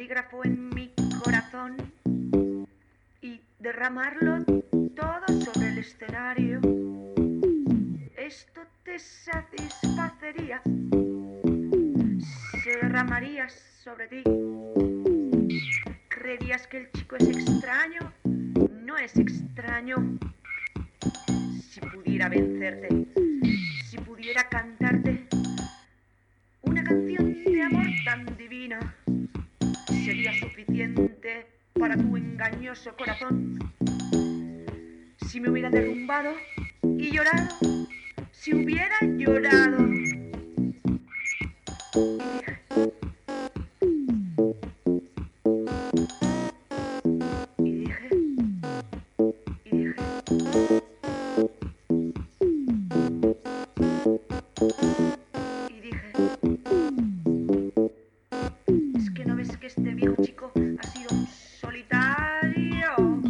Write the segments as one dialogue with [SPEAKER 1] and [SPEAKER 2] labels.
[SPEAKER 1] bolígrafo en mi corazón y derramarlo todo sobre el escenario. Esto te satisfacería. Se derramaría sobre ti. ¿Creerías que el chico es extraño? No es extraño. Si pudiera vencerte, si pudiera cantarte una canción de amor tan divina, sería suficiente para tu engañoso corazón. Si me hubiera derrumbado y llorado, si hubiera llorado y dije, es que no ves que este viejo chico ha sido un solitario.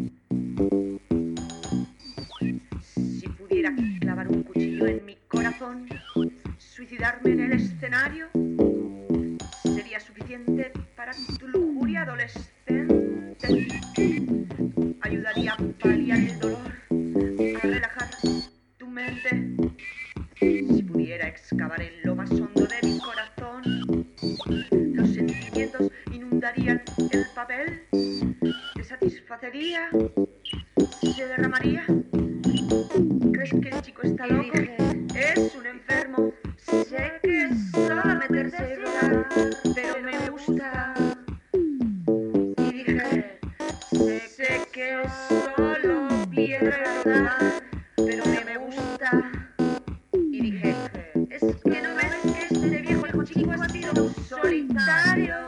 [SPEAKER 1] Si pudiera clavar un cuchillo en mi corazón, suicidarme en el escenario, sería suficiente para tu lujuria adolescente. Ayudaría a paliar el dolor, a relajar tu mente. Si pudiera excavar en lo más hondo de mi corazón, los sentimientos inundarían el papel, te satisfacería, se derramaría. ¿Crees que el chico está loco? Es un enfermo. Sé que es solo meterse y rodar, pero me gusta. Y dije, sé que es solo piedra y rodar, pero me gusta. Y dije, es que no ves que este viejo chico ha sido un solitario.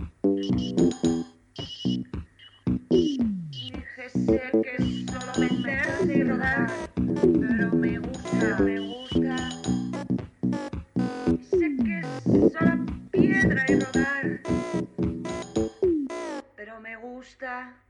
[SPEAKER 1] Y dije, sé que es solo meterse y rodar, pero me gusta, me gusta. Sé que es solo piedra y rodar, pero me gusta.